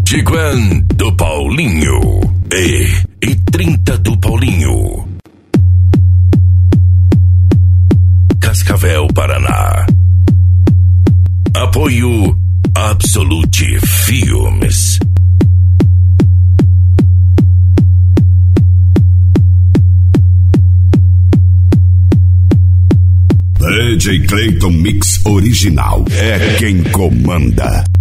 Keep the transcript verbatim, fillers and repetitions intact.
Tiguan do Paulinho e, e trinta do Paulinho. Cascavel, Paraná. Apoio Absolute Filmes. D J Clayton Mix Original é quem comanda.